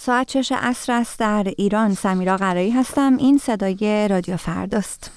ساعت 6 عصر است در ایران. سمیرا قرایی هستم. این صدای رادیو فرداست.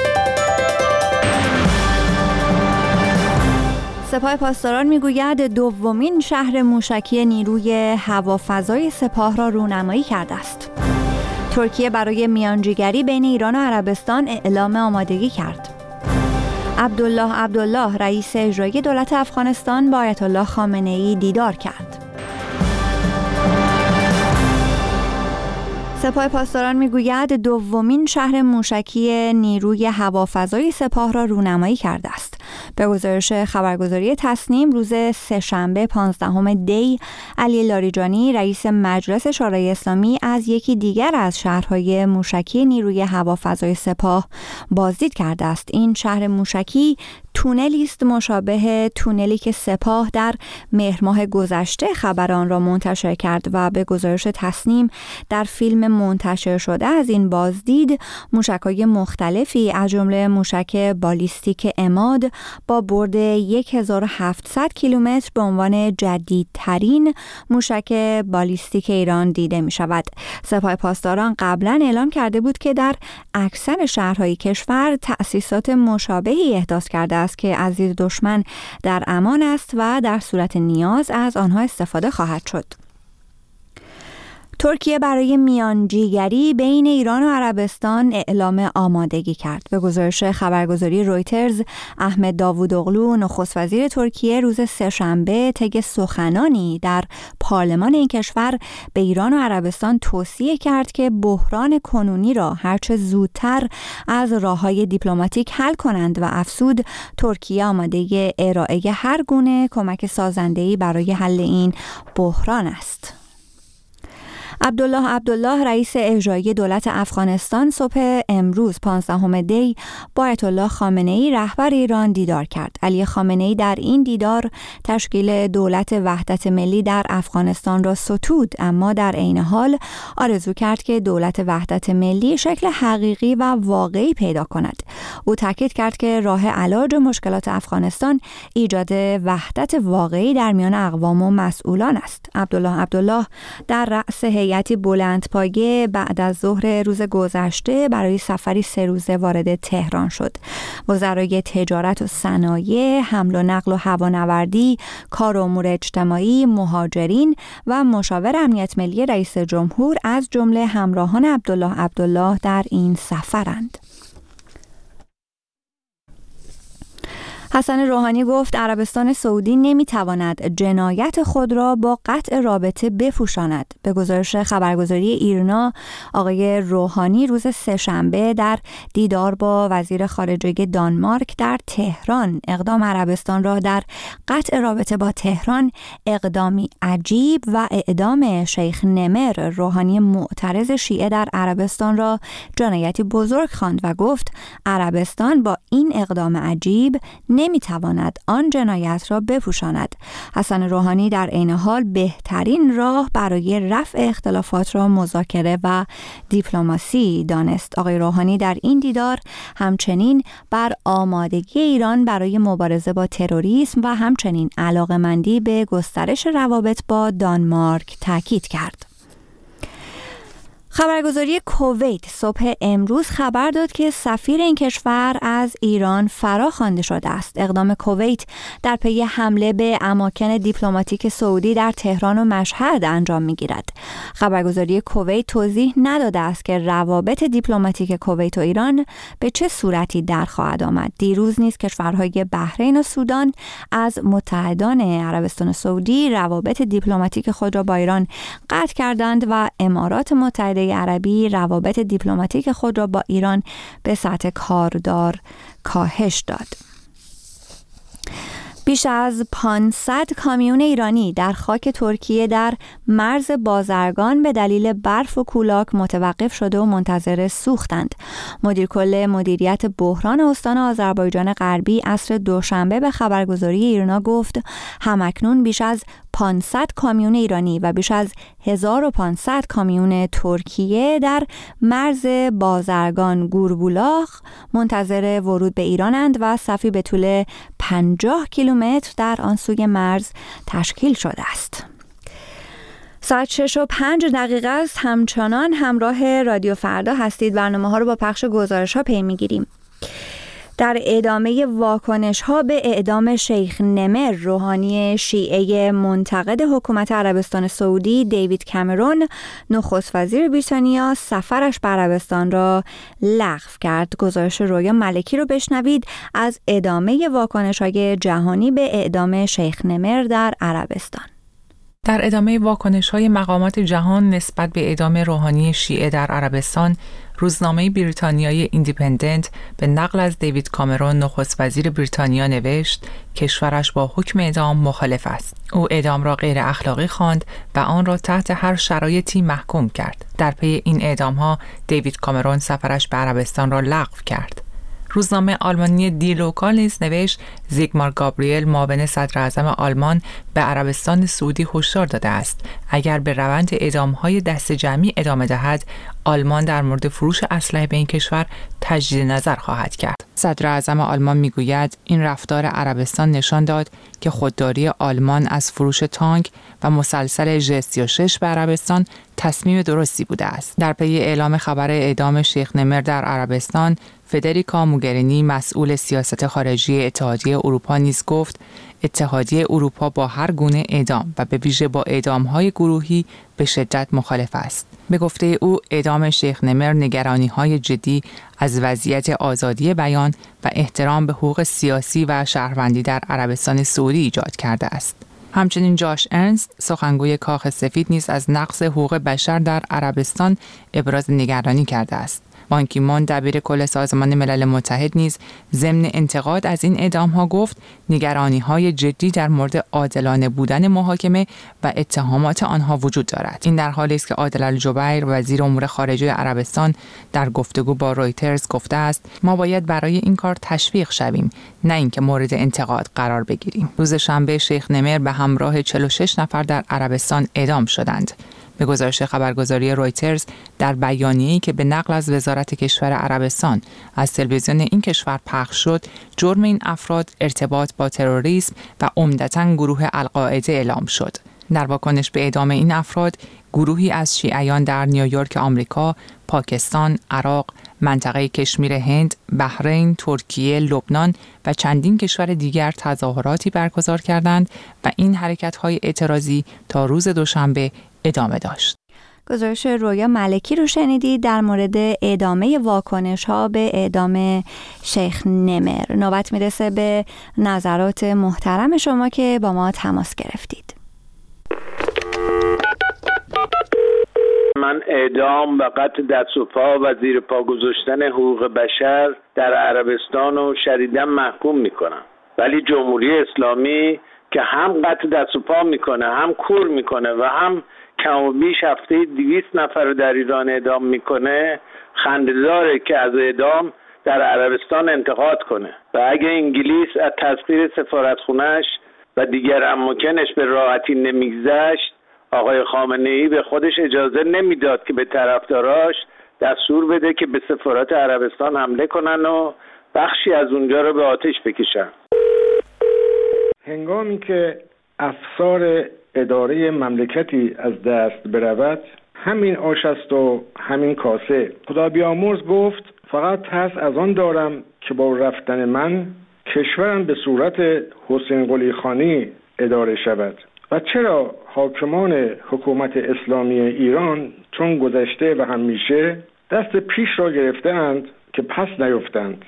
سپاه پاسداران میگوید دومین شهر موشکی نیروی هوافضای سپاه را رونمایی کرده است. ترکیه میانجیگری بین ایران و عربستان اعلام آمادگی کرد. عبدالله رئیس اجرایی دولت افغانستان با آیت الله خامنه‌ای دیدار کرد. سپاه پاسداران میگوید دومین شهر موشکی نیروی هوافضای سپاه را رونمایی کرده است. به گزارش خبرگزاری تصنیم روز سه‌شنبه 15 دی، علی لاریجانی رئیس مجلس شورای اسلامی از یکی دیگر از شهرهای موشکی نیروی هوافضای سپاه بازدید کرده است. این شهر موشکی تونلی است مشابه تونلی که سپاه در مهر ماه گذشته خبر آن را منتشر کرد و به گزارش تصنیم در فیلم منتشر شده از این بازدید موشک‌های مختلفی از جمله موشک بالیستیک عماد با برد 1700 کیلومتر به عنوان جدیدترین موشک بالیستیک ایران دیده می شود. سپاه پاسداران قبلا اعلام کرده بود که در اکثر شهرهای کشور تأسیسات مشابهی احداث کرده است که از دید دشمن در امان است و در صورت نیاز از آنها استفاده خواهد شد. ترکیه برای میانجیگری بین ایران و عربستان اعلام آمادگی کرد. به گزارش خبرگزاری رویترز، احمد داوودوغلو نخست وزیر ترکیه روز سه‌شنبه طی سخنانی در پارلمان این کشور به ایران و عربستان توصیه کرد که بحران کنونی را هرچه زودتر از راه‌های دیپلماتیک حل کنند و افزود ترکیه آماده ارائه هر گونه کمک سازنده‌ای برای حل این بحران است. عبدالله رئیس اجرایی دولت افغانستان صبح امروز 15 دی با آیت الله خامنه‌ای رهبر ایران دیدار کرد. علی خامنه‌ای در این دیدار تشکیل دولت وحدت ملی در افغانستان را ستود، اما در عین حال آرزو کرد که دولت وحدت ملی شکل حقیقی و واقعی پیدا کند. او تاکید کرد که راه علاج مشکلات افغانستان ایجاد وحدت واقعی در میان اقوام و مسئولان است. عبدالله در رأس هیئتی بلندپایه بعد از ظهر روز گذشته برای سفری 3 روزه وارد تهران شد. وزرای تجارت و صنایع، حمل و نقل و هوانوردی، کار و امور اجتماعی، مهاجرین و مشاور امنیت ملی رئیس جمهور از جمله همراهان عبدالله در این سفرند. حسن روحانی گفت عربستان سعودی نمیتواند جنایت خود را با قطع رابطه بپوشاند. به گزارش خبرگزاری ایرنا، آقای روحانی روز سه‌شنبه در دیدار با وزیر خارجه دانمارک در تهران اقدام عربستان را در قطع رابطه با تهران اقدامی عجیب و اعدام شیخ نمر، روحانی معترض شیعه در عربستان را جنایتی بزرگ خواند و گفت عربستان با این اقدام عجیب نمیتواند آن جنایت را بپوشاند. حسن روحانی در عین حال بهترین راه برای رفع اختلافات را مذاکره و دیپلماسی دانست. آقای روحانی در این دیدار همچنین بر آمادگی ایران برای مبارزه با تروریسم و همچنین علاقه‌مندی به گسترش روابط با دانمارک تاکید کرد. خبرگزاری کویت صبح امروز خبر داد که سفیر این کشور از ایران فراخوانده شده است. اقدام کویت در پی حمله به اماکن دیپلماتیک سعودی در تهران و مشهد انجام می‌گیرد. خبرگزاری کویت توضیح نداده است که روابط دیپلماتیک کویت و ایران به چه صورتی در خواهد آمد. دیروز نیز کشورهای بحرین و سودان از متحدان عربستان سعودی روابط دیپلماتیک خود را با ایران قطع کردند و امارات متحده عربی روابط دیپلماتیک خود را با ایران به سطح کاردار کاهش داد. بیش از 500 کامیون ایرانی در خاک ترکیه در مرز بازرگان به دلیل برف و کولاک متوقف شده و منتظر سوختند. مدیر کل مدیریت بحران استان آذربایجان غربی عصر دوشنبه به خبرگزاری ایرنا گفت همکنون بیش از 500 کامیون ایرانی و بیش از 1500 کامیون ترکیه در مرز بازرگان گوربولاخ منتظر ورود به ایرانند و صفی به طول 50 کیلومتر در آن سوی مرز تشکیل شده است. ساعت 6:05 است. همچنان همراه رادیو فردا هستید. برنامه ها رو با پخش گزارش ها پی میگیریم. در ادامه واکنش ها به اعدام شیخ نمر، روحانی شیعه منتقد حکومت عربستان سعودی دیوید کامرون، نخست وزیر بریتانیا، سفرش به عربستان را لغو کرد. گزارش رویا ملکی رو بشنوید از ادامه واکنش های جهانی به اعدام شیخ نمر در عربستان. در ادامه واکنش‌های مقامات جهان نسبت به اعدام روحانی شیعه در عربستان، روزنامه بریتانیای ایندیپندنت به نقل از دیوید کامرون نخست وزیر بریتانیا نوشت کشورش با حکم اعدام مخالف است. او اعدام را غیر اخلاقی خواند و آن را تحت هر شرایطی محکوم کرد. در پی این اعدام‌ها دیوید کامرون سفرش به عربستان را لغو کرد. روزنامه آلمانی دی لوکال نیز نوشت زیگمار گابریل معاون صدر اعظم آلمان به عربستان سعودی هشدار داده است اگر به روند اعدام‌های دست جمعی ادامه دهد آلمان در مورد فروش اسلحه به این کشور تجدید نظر خواهد کرد. صدر اعظم آلمان میگوید این رفتار عربستان نشان داد که خودداری آلمان از فروش تانک و مسلسل ژ-36 به عربستان تصمیم درستی بوده است. در پی اعلام خبر اعدام شیخ نمر در عربستان، فدریکا موگرینی مسئول سیاست خارجی اتحادیه اروپا نیز گفت اتحادیه اروپا با هر گونه اعدام و به ویژه با اعدام‌های گروهی به شدت مخالف است. به گفته او اعدام شیخ نمر نگرانی‌های جدی از وضعیت آزادی بیان و احترام به حقوق سیاسی و شهروندی در عربستان سعودی ایجاد کرده است. همچنین جاش ارنست سخنگوی کاخ سفید نیز از نقض حقوق بشر در عربستان ابراز نگرانی کرده است. بان کی مون دبیر کل سازمان ملل متحد نیز ضمن انتقاد از این اعدام‌ها گفت نگرانی‌های جدی در مورد عادلانه بودن محاکمه و اتهامات آنها وجود دارد. این در حالی است که عادل الجبیر وزیر امور خارجه عربستان در گفتگو با رویترز گفته است ما باید برای این کار تشویق شویم نه اینکه مورد انتقاد قرار بگیریم. روز شنبه شیخ نمر به همراه 46 نفر در عربستان اعدام شدند. به گزارش خبرگزاری رویترز در بیانیه‌ای که به نقل از وزارت کشور عربستان از تلویزیون این کشور پخش شد، جرم این افراد ارتباط با تروریسم و عمدتاً گروه القاعده اعلام شد. در واکنش به اعدام این افراد، گروهی از شیعیان در نیویورک آمریکا، پاکستان، عراق، منطقه کشمیر هند، بحرین، ترکیه، لبنان و چندین کشور دیگر تظاهراتی برگزار کردند و این حرکت‌های اعتراضی تا روز دوشنبه ادامه داشت. گزارش رویا ملکی رو شنیدید در مورد ادامه واکنش ها به اعدام شیخ نمر. نوبت میرسه به نظرات محترم شما که با ما تماس گرفتید. من اعدام و قطع دست و پا و زیر پا گذاشتن حقوق بشر در عربستان رو شدیداً محکوم میکنم، ولی جمهوری اسلامی که هم قطع دست و پا میکنه، هم کور میکنه و هم کم و بیش هفته 200 نفر رو در ایران اعدام میکنه، خنده‌داره که از اعدام در عربستان انتقاد کنه. و اگه انگلیس از تصویر سفارتخونه‌اش و دیگر اماکنش به راحتی نمیگذشت، آقای خامنه‌ای به خودش اجازه نمیداد که به طرفداراش دستور بده که به سفارت عربستان حمله کنن و بخشی از اونجا رو به آتش بکشن. هنگامی که افسار اداره مملکتی از دست برود، همین آش است و همین کاسه. خدا بیامرز گفت فقط ترس از آن دارم که با رفتن من کشورم به صورت حسین قلی خانی اداره شود. و چرا حاکمان حکومت اسلامی ایران چون گذشته و همیشه دست پیش را گرفتند که پس نیفتند؟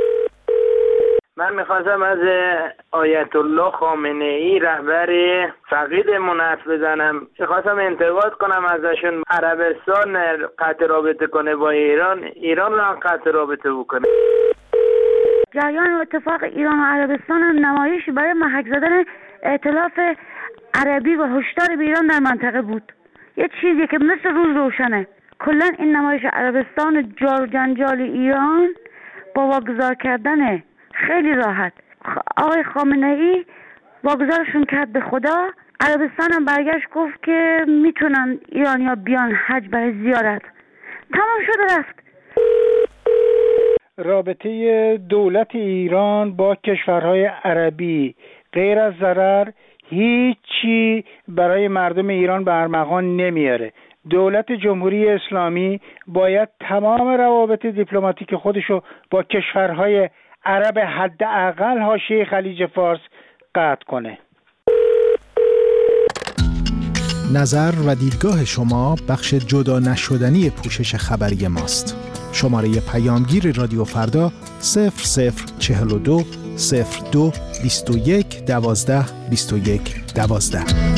من میخواستم از آیت الله خامنه ای رهبر فقیدمون حرف بزنم. میخواستم انتقاد کنم ازشون. عربستان قطع رابطه کنه با ایران، ایران رو هم قطع رابطه بکنه. جریان اتفاق ایران و عربستان نمایشی برای محک زدن ائتلاف عربی و هشدار به ایران در منطقه بود. یه چیزی که مثل روز روشنه. کلا این نمایش عربستان جار جنجال ایران با واگذار کردن خیلی راحت. آقای خامنه ای واگذارشون کرد به خدا. عربستان هم برگشت گفت که میتونن ایرانیا بیان حج برای زیارت. تمام شده رفت. رابطه دولت ایران با کشورهای عربی غیر از ضرر هیچی برای مردم ایران به ارمغان نمیاره. دولت جمهوری اسلامی باید تمام روابط دیپلماتیک خودشو با کشورهای عرب حداقل حاشیه خلیج فارس قطع کنه. نظر و دیدگاه شما بخش جدا نشدنی پوشش خبری ماست. شماره پیامگیر رادیو فردا 0042 02 21 12 21 12.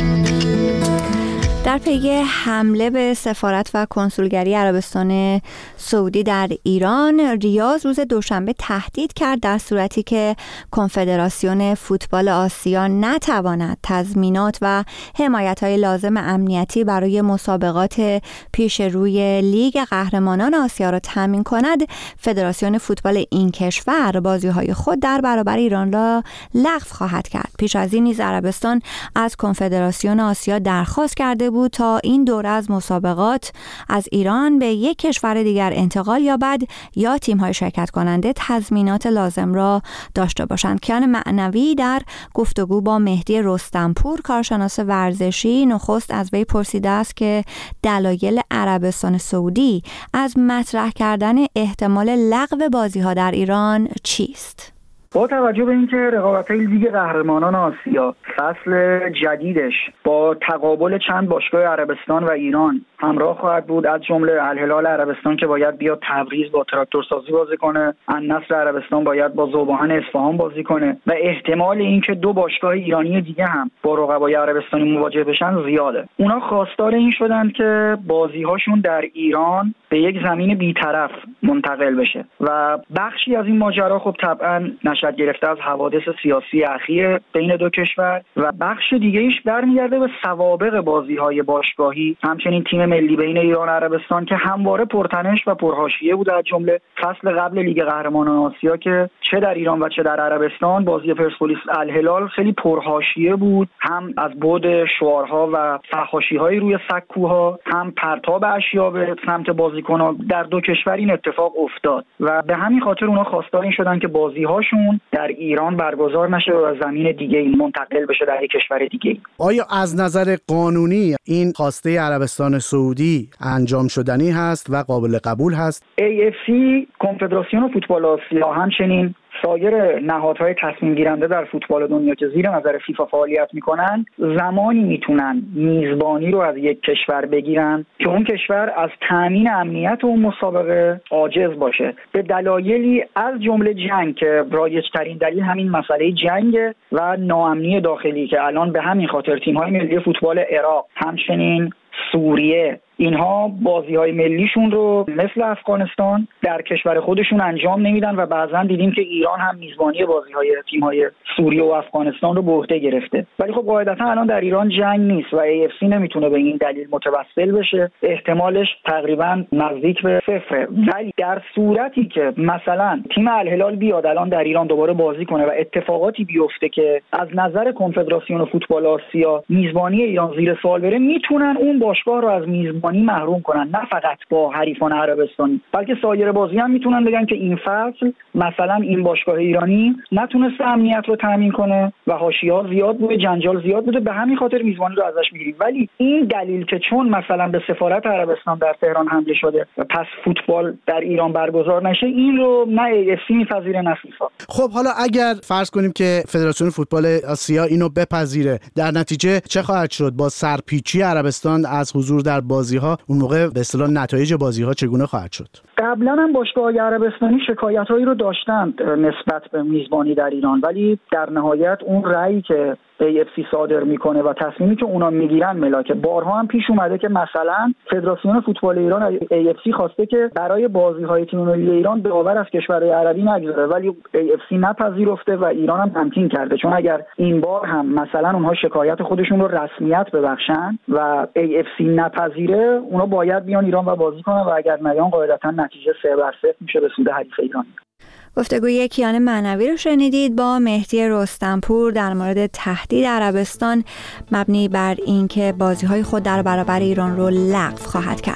در پی حمله به سفارت و کنسولگری عربستان سعودی در ایران، ریاض روز دوشنبه تهدید کرد در صورتی که کنفدراسیون فوتبال آسیا نتواند تضمینات و حمایت‌های لازم امنیتی برای مسابقات پیش روی لیگ قهرمانان آسیا را تامین کند، فدراسیون فوتبال این کشور بازی‌های خود در برابر ایران را لغو خواهد کرد. پیش از این نیز عربستان از کنفدراسیون آسیا درخواست کرده بود تا این دوره از مسابقات از ایران به یک کشور دیگر انتقال یابد یا تیم‌های شرکت کننده تضمینات لازم را داشته باشند. کیان معنوی در گفتگو با مهدی رستمپور، کارشناس ورزشی، نخست از وی پرسیده است که دلایل عربستان سعودی از مطرح کردن احتمال لغو بازی‌ها در ایران چیست؟ با توجه به اینکه رقابت‌های لیگ قهرمانان آسیا فصل جدیدش با تقابل چند باشگاه عربستان و ایران همراه خواهد بود، از جمله الهلال عربستان که باید بیاد تبریز با تراکتورسازی بازی کنه، النصر عربستان باید با ذوباهن اصفهان بازی کنه و احتمال اینکه دو باشگاه ایرانی دیگه هم با رقبای عربستانی مواجه بشن زیاده. اونا خواستار این شدن که بازی‌هاشون در ایران به یک زمین بی‌طرف منتقل بشه و بخشی از این ماجرا خب طبعاً نشأت گرفته از حوادث سیاسی اخیر بین دو کشور و بخش دیگه ایش برمیگرده به سوابق بازی‌های باشگاهی، همچنین تیم ملی بین ایران و عربستان که همواره پرتنش و پرحاشیه بود، از جمله فصل قبل لیگ قهرمانان آسیا که چه در ایران و چه در عربستان بازی پرسپولیس الهلال خیلی پرحاشیه بود، هم از بعد شعارها و فحاشی‌های روی سکوها، هم پرتاب اشیا به سمت بازیکن‌ها. در دو کشور این اتفاق افتاد و به همین خاطر اونا خواستار این شدن که بازی‌هاشون در ایران برگزار نشه و از زمین دیگه منتقل بشه در یک کشور دیگه. آیا از نظر قانونی این خواسته عربستان سعودی انجام شدنی هست و قابل قبول هست؟ AFC کنفدراسیون فوتبال آسیا همچنین سایر نهادهای تصمیم گیرنده در فوتبال دنیا که زیر نظر فیفا فعالیت میکنن زمانی میتونن میزبانی رو از یک کشور بگیرن که اون کشور از تامین امنیت اون مسابقه عاجز باشه، به دلایلی از جمله جنگ که رایج‌ترین دلیل همین مسئله جنگ و ناامنی داخلی که الان به همین خاطر تیم‌های ملی فوتبال عراق همچنین سوریه اینها بازی‌های ملیشون رو مثل افغانستان در کشور خودشون انجام نمیدن و بعضا دیدیم که ایران هم میزبانی بازی‌های تیم‌های سوریه و افغانستان رو به عهده گرفته. ولی خب قاعدتا الان در ایران جنگ نیست و AFC نمیتونه به این دلیل متوسل بشه، احتمالش تقریبا نزدیک به صفره. ولی در صورتی که مثلا تیم الهلال بیاد الان در ایران دوباره بازی کنه و اتفاقاتی بیفته که از نظر کنفدراسیون فوتبال آسیا میزبانی ایران زیر سوال بره، میتونن اون باشگاه رو از میزبانی محروم کنن، نه فقط با حریفان عربستانی بلکه سایر بازی هم میتونن بگن که این فصل مثلا این باشگاه ایرانی نتونست امنیت رو تامین کنه و حاشیه‌ها زیاد بوده، جنجال زیاد بوده، به همین خاطر میزبانی رو ازش میگیریم. ولی این دلیل که چون مثلا به سفارت عربستان در تهران حمله شده و پس فوتبال در ایران برگزار نشه، این رو نه AFC میپذیره نه فیفا. خب حالا اگر فرض کنیم که فدراسیون فوتبال آسیا اینو بپذیره، در نتیجه چه خواهد شد؟ با سرپیچی عربستان از حضور در بازی‌ها اون موقع به اصطلاح نتایج بازی‌ها چگونه خواهد شد؟ قبلا هم باشگاه‌های عربستانی شکایت‌هایی رو داشتند نسبت به میزبانی در ایران، ولی در نهایت اون رأیی که AFC صادر میکنه و تصمیمی که اونا میگیرن ملاکه. بارها هم پیش اومده که مثلا فدراسیون فوتبال ایران AFC خواسته که برای بازی‌های تیم ملی ایران داور از کشورهای عربی نگذاره، ولی AFC نپذیرفته و ایران هم تمکین کرده، چون اگر این بار هم مثلا اونها شکایت خودشون رو رسمیت ببخشن و AFC نپذیره، اونا باید بیان ایران و بازی کنن و اگر نیان قاعدتا نتیجه 3-0 میشه به سود حریف ایرانی. گفتگوی کیان معنوی رو شنیدید با مهدی رستمپور در مورد تهدید عربستان مبنی بر اینکه بازی‌های خود در برابر ایران رو لغو خواهد کرد.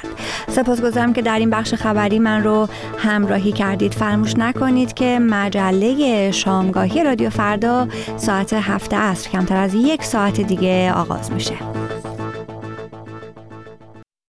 سپاسگزارم که در این بخش خبری من رو همراهی کردید. فراموش نکنید که مجله شامگاهی رادیو فردا ساعت 7 عصر کمتر از 1 ساعت دیگه آغاز میشه.